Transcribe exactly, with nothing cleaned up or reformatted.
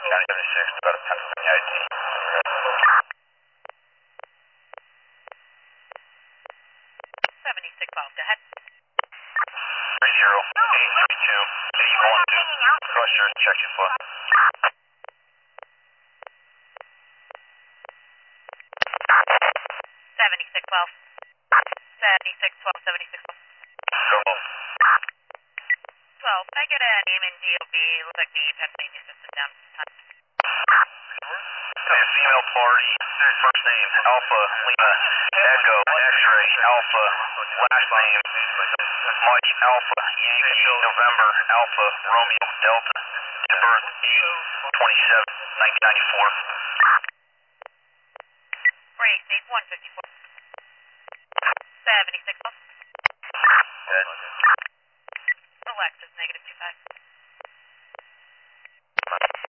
nine seventy-six, about a Pennsylvania I D. seventy-six miles, go ahead. three zero, eight three two, eight one two, cross your check your flow. seventy-six twelve. seventy-six twelve, seventy-six twelve. Go. twelve, can I get a name and D O B? Looks like the Pennsylvania system down. Female party, first name, Alpha, Lima, Echo, X-ray, Alpha, last name, Mike, Alpha, Yankee, November, Alpha, Romeo, Delta, to birth eight twenty-seven, nineteen ninety-four. Break, state one fifty-four. seventy-six twelve. Good. Alexis, negative two five.